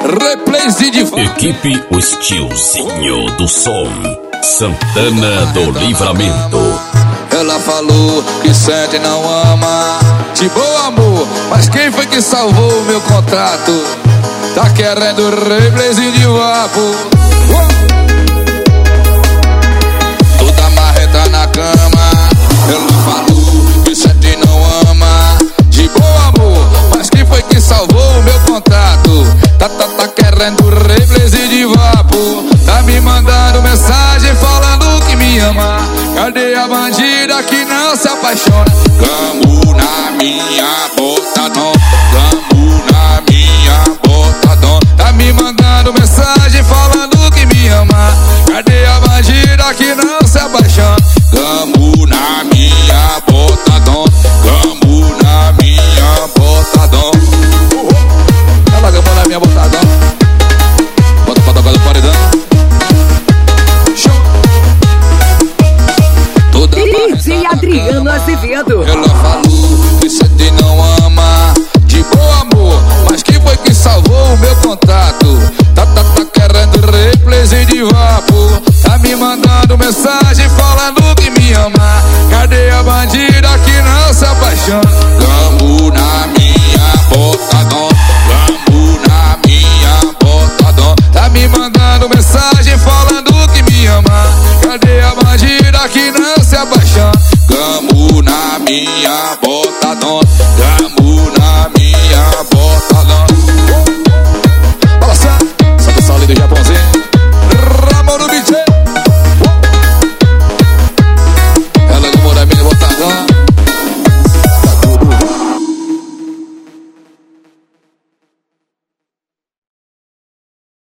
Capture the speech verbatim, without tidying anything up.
Replays de Equipe O Estilzinho do Som, Santana do Livramento. Ela falou que sente e não ama, de bom amor, mas quem foi que salvou o meu contrato? Tá querendo replays de vapo. Toda marreta na cama. Ela falou que sente e não ama, de bom amor, mas quem foi que salvou o meu contrato? Tá, tá, tá querendo replays de vapo. Tá me mandando mensagem falando que me ama. Cadê a bandida que não se apaixona? Camo na minha bota, não. Camo na minha